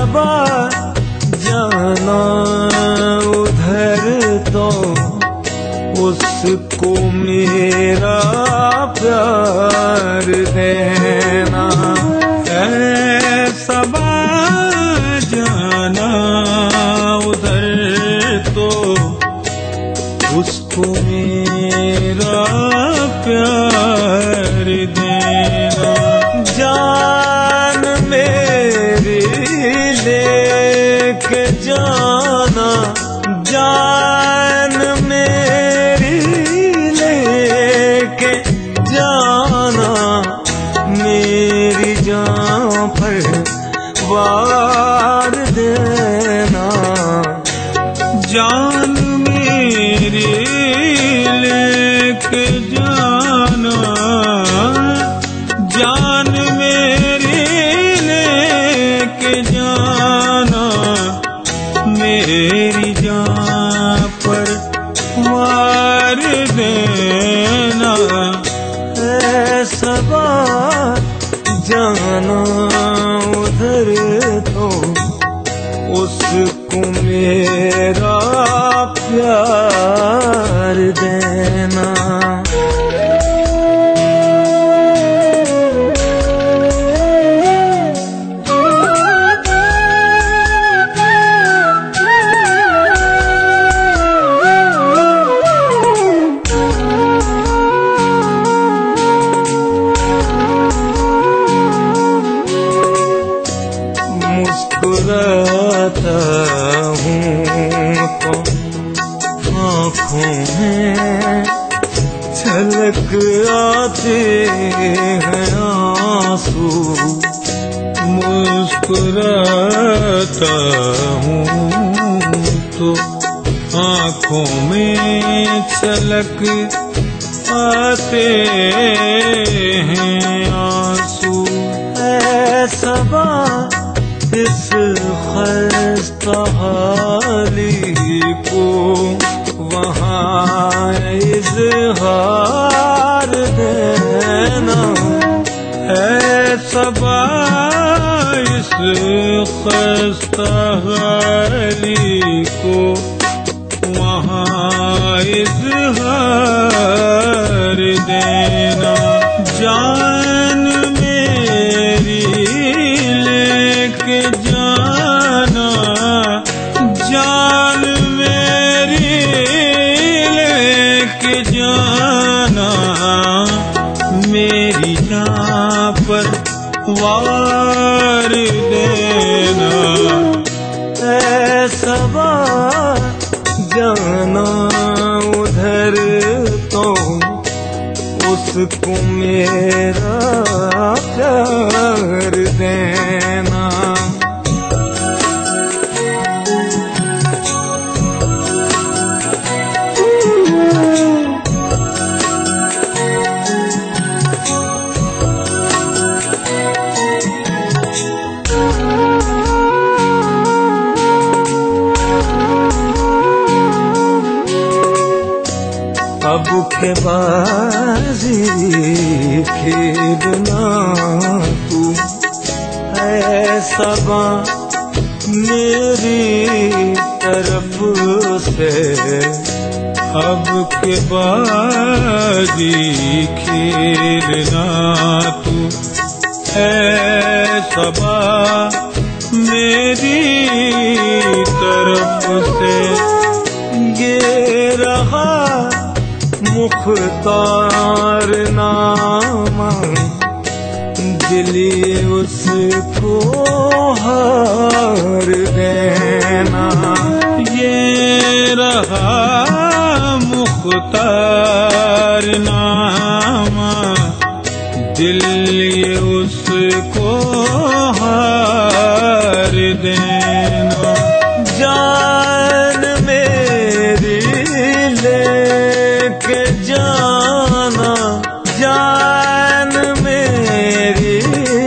सबा जाना उधर तो उसको मेरा प्यार देना। है सबा जाना उधर तो उसको मेरा प्यार देना। जान मेरी लेके जाना, जान मेरी लेके जाना, मेरी जान पर वार देना। जान मेरी लेके जाना, जान मेरी लेके जाना, मेरी जान पर वार देना। है सबा जाना उधर तो उसको मेरा प्यार देना। मुस्कुराता हूँ तो आँखों में छलक आते हैं आंसू। मुस्कुराता हूँ तो आँखों में छलक आते हैं आंसू। है सबा इस खस्ता हाली को वहाँ इज़हार देना। है सबा इस खस्ता हाली को वहाँ इज़हार देना। जान मेरी लेके जाना, जान मेरी लेके जाना, मेरी जान पर वार देना। है सबा जाना उधर तो उसको मेरा प्यार देना। अब के बाजी खेलना तू है सबा मेरी तरफ से। अब के बाजी खेलना तू है सबा मेरी तरफ से। ये रहा मुख्तार नामा, दिली उसको हार देना। ये रहा मुख्तार नामा, दिली उसको हार देना। जान मेरी लेके जाना, जान मेरी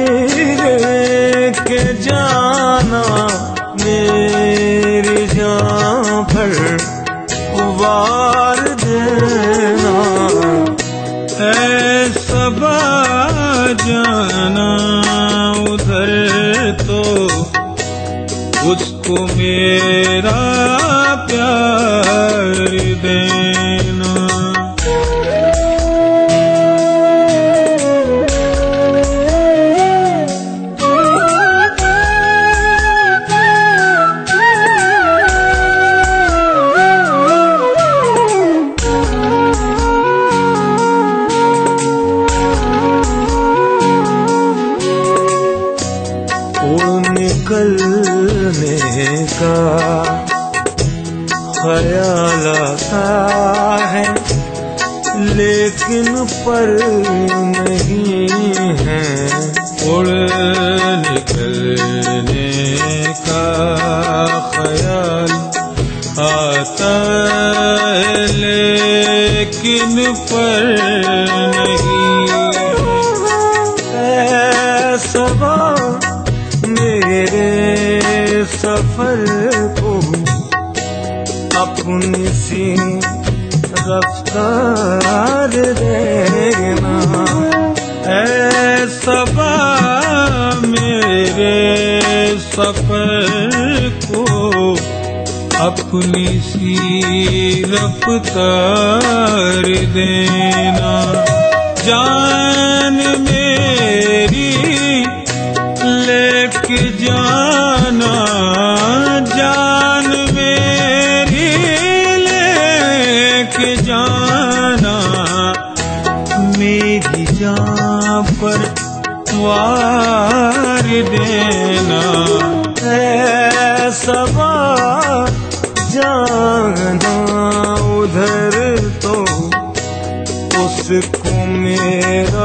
लेके जाना, मेरी जान पर वार देना। है सबा जाना उधर तो उसको मेरा प्यार देना। निकलने का ख्याल आता है लेकिन पर नहीं है। उड़ निकलने का ख्याल आता है लेकिन पर नहीं है। सबा मेरे सफर को अपनी सी रफ्तार देना। ऐ सबा मेरे सफर को अपनी सी रफ्तार देना। जान मेरी लेके जाना, जान मेरी लेके जाना। मेरी जान पर वार देना। है सबा जाना उधर तो उसको मेरा